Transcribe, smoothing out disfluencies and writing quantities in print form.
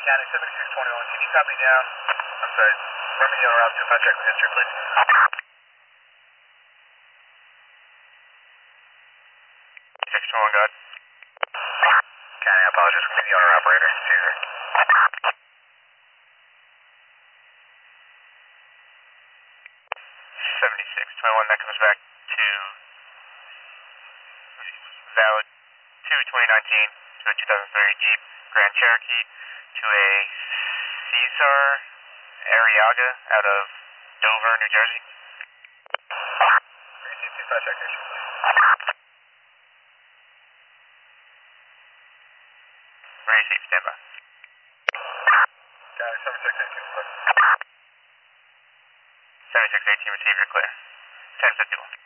County 7621, can you copy down? I'm sorry, Romeo Route 25 check with history, please. 621, go ahead. County, I apologize, we'll be the owner operator. Caesar. 7621, that comes back to valid 2-2019 to a 2030 Jeep Grand Cherokee to a Cesar Arriaga out of Dover, New Jersey. 3225 check history, please. Ready, safe, stand by. County 7618, clear. 7618, receive, you're clear. 1051.